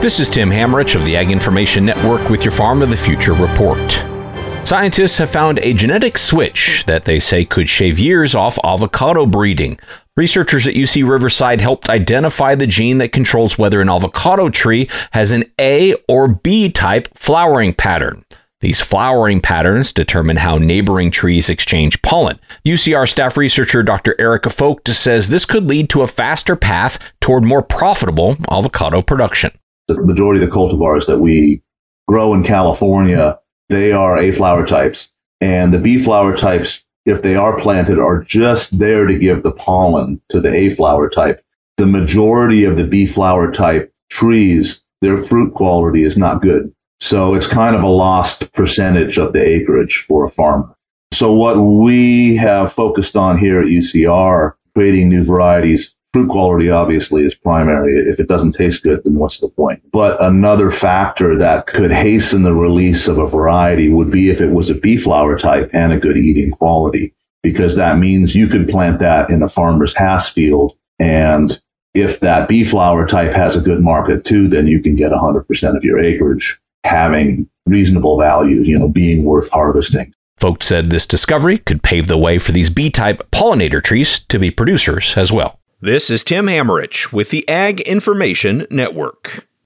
This is Tim Hammerich of the Ag Information Network with your Farm of the Future report. Scientists have found a genetic switch that they say could shave years off avocado breeding. Researchers at UC Riverside helped identify the gene that controls whether an avocado tree has an A or B type flowering pattern. These flowering patterns determine how neighboring trees exchange pollen. UCR staff researcher Dr. Erica Vogt says this could lead to a faster path toward more profitable avocado production. The majority of the cultivars that we grow in California, they are A flower types. And the B flower types, if they are planted, are just there to give the pollen to the A flower type. The majority of the B flower type trees, their fruit quality is not good. So it's kind of a lost percentage of the acreage for a farmer. So what we have focused on here at UCR, creating new varieties, fruit quality obviously is primary. If it doesn't taste good, then what's the point? But another factor that could hasten the release of a variety would be if it was a B flower type and a good eating quality, because that means you could plant that in a farmer's Hass field. And if that B flower type has a good market too, then you can get 100% of your acreage having reasonable value, being worth harvesting. Vogt said this discovery could pave the way for these B-type pollinator trees to be producers as well. This is Tim Hammerich with the Ag Information Network.